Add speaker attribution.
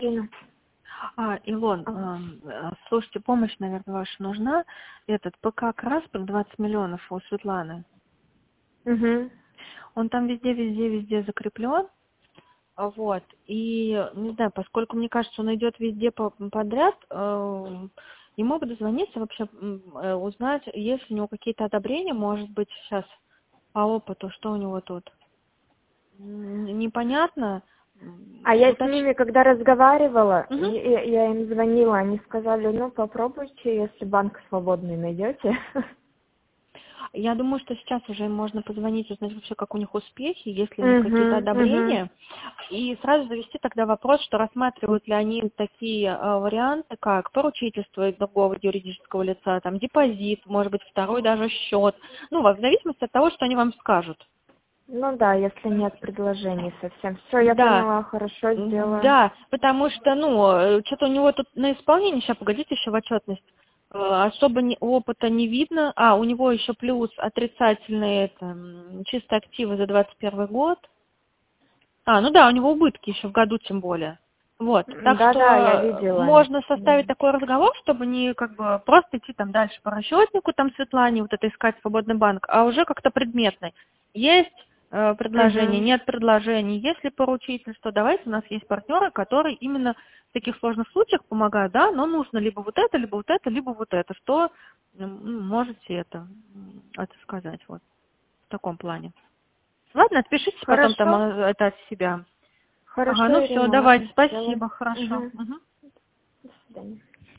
Speaker 1: Ирина.
Speaker 2: Илон, слушайте, помощь, наверное, ваша нужна. Этот ПК Краспер 20 миллионов у Светланы.
Speaker 1: Угу.
Speaker 2: Он там везде закреплен. Вот. И, не знаю, поскольку, мне кажется, он идет везде подряд, ему бы дозвониться вообще, узнать, есть ли у него какие-то одобрения, может быть, сейчас по опыту, что у него тут. Непонятно.
Speaker 1: А я с ними, когда разговаривала, я им звонила, они сказали, ну попробуйте, если банк свободный найдете.
Speaker 2: Я думаю, что сейчас уже им можно позвонить, узнать вообще, как у них успехи, есть ли у них какие-то одобрения, и сразу завести тогда вопрос, что рассматривают ли они такие варианты, как поручительство из другого юридического лица, там депозит, может быть, второй даже счет, ну, в зависимости от того, что они вам скажут.
Speaker 1: Ну да, если нет предложений совсем. Все, я поняла, хорошо сделаю.
Speaker 2: Да, потому что, ну, что-то у него тут на исполнении, сейчас, погодите, еще в отчетность, особо опыта не видно. У него еще плюс отрицательные чистые активы за 2021 год. Ну да, у него убытки еще в году тем более. Вот, так
Speaker 1: Да,
Speaker 2: что
Speaker 1: я видела.
Speaker 2: можно составить такой разговор, чтобы не как бы просто идти там дальше по расчетнику, там Светлане, вот это искать свободный банк, а уже как-то предметный. Есть предложение, нет предложений, есть ли поручительство, давайте, у нас есть партнеры, которые именно в таких сложных случаях помогают, да, но нужно либо вот это, либо вот это, либо вот это, что можете это сказать, вот, в таком плане. Ладно, отпишитесь потом там это от себя.
Speaker 1: Хорошо,
Speaker 2: Ну
Speaker 1: Ирина,
Speaker 2: все, давайте,
Speaker 1: ладно,
Speaker 2: спасибо, хорошо.
Speaker 1: До свидания.